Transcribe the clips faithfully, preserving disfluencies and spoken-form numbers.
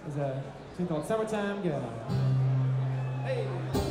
There's a tune called Summertime Gal. Hey!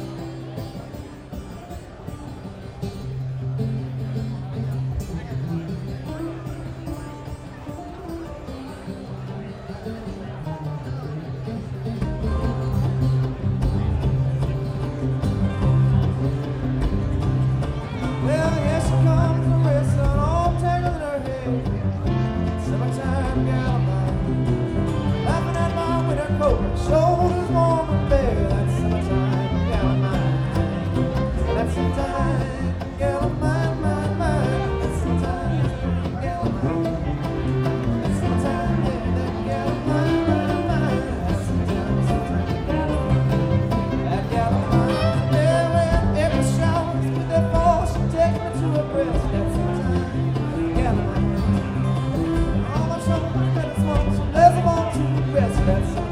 Shoulders warm and bare, that's summertime, gal of mine. That's summertime, gal of mine, mine, mine. That's summertime, gal of mine. That's summertime, yeah, that gal of mine, mine, mine. That's summertime, summertime, gal of mine. That gal of mine, yeah, when every shower's with that fall, she takes me to her breast. That's summertime, gal of mine. All my troubles, that is one, so there's a one to rest. That's summertime.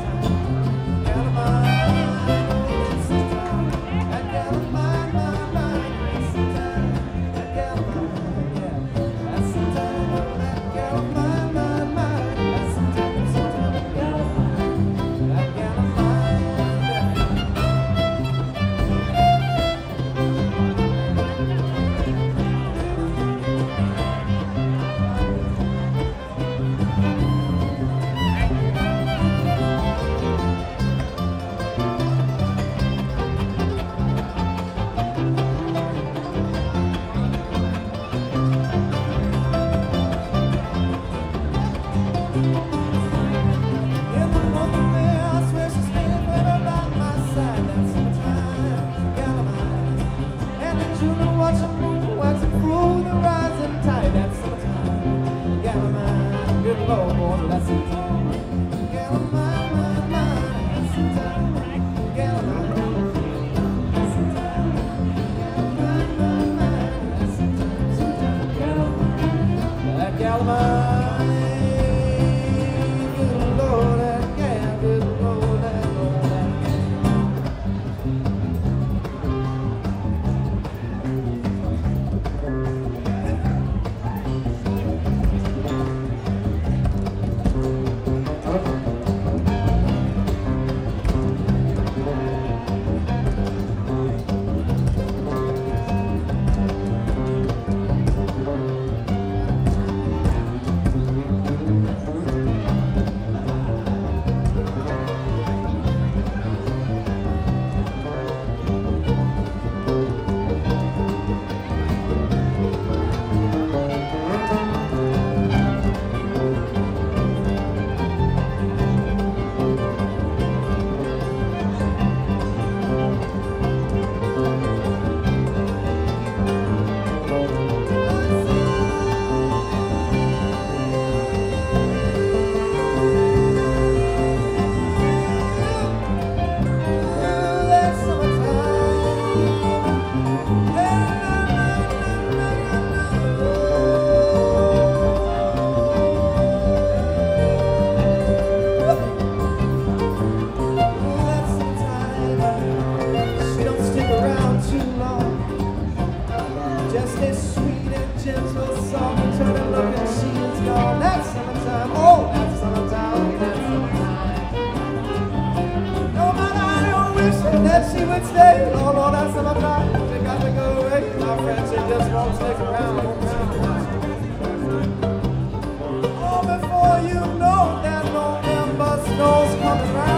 Before you know that November snow's coming round.